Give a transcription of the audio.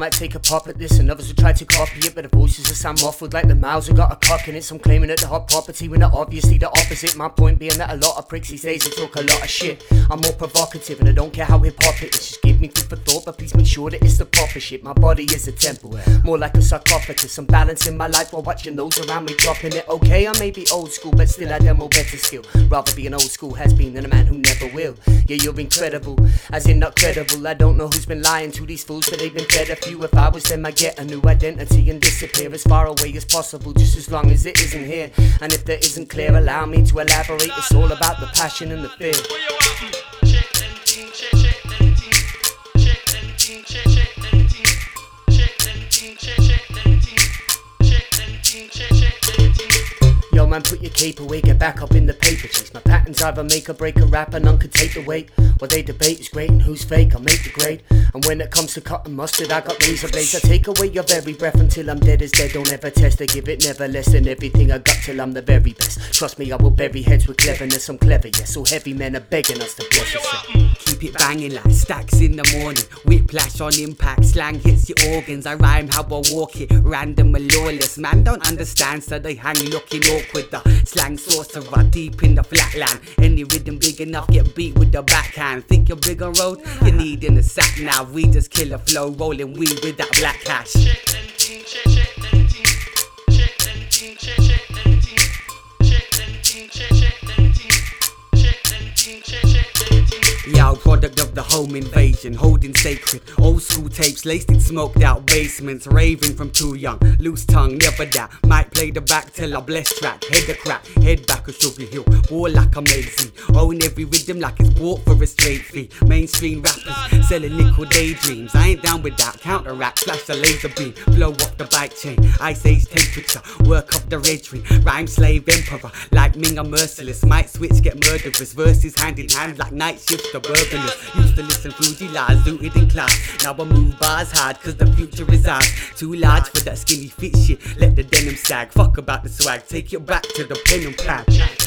might take a pop at this, and others will try to copy it, but the voices will sound muffled like the mouths have got a cock in it. Some claiming that the hot property when they're obviously the opposite. My point being that a lot of pricks these days they talk a lot of shit. I'm more provocative and I don't care how hip-hop it is. Just give me food for thought, but please make sure that it's the proper shit. My body is a temple, more like a sarcophagus. I'm balancing my life while watching those around me dropping it. Okay, I may be old school, but still I demo better skill. Rather be an old school has-been than a man who never will. Yeah, you're incredible, as in not credible. I don't know who's been lying to these fools, but they've been fed a few. If I was them, I'd get a new identity and disappear as far away as possible, just as long as it isn't here. And if there isn't clear, allow me to elaborate. It's all about the passion and the fear. Yo man, put your cape away, get back up in the paper chase. My patterns either make or break a rapper, none can take the weight. While they debate who's great and who's fake, I'll make the grade. And when it comes to cutting mustard, I got razor blades. I take away your very breath until I'm dead as dead. Don't ever test, I give it never less than everything I got till I'm the very best. Trust me, I will bury heads with cleverness. I'm clever, yes, so heavy men are begging us to bless us. Keep it banging like stacks in the morning. Whiplash on impact, slang hits your organs. I rhyme how I walk it, random and lawless. Man don't understand, so they hang looking awkward. The slang sorcerer deep in the flatland. Any rhythm big enough, get beat with the backhand. Think you're big on road? You need in the sack now. We just kill a flow, rolling weed with that black hash. Yo, product of the home invasion, holding sacred old school tapes laced in smoked out basements, raving from too young, loose tongue, never doubt. Might play the back till I bless track, head a crack, head back a Sugar Hill, war like I'm lazy, own every rhythm like it's bought for a straight fee. Mainstream rappers selling nickel daydreams, I ain't down with that. Counteract, flash a laser beam, blow off the bike chain, ice age temperature, work up the red ring, rhyme slave emperor, like Ming I'm merciless, might switch get murderous, verses hand in hand like night shifts the burglars. Used to listen Fuji lies, rooted in class, now I move bars hard cause the future is ours. Too large for that skinny fit shit, let the denim sag, fuck about the swag, take it back to the pen and pad.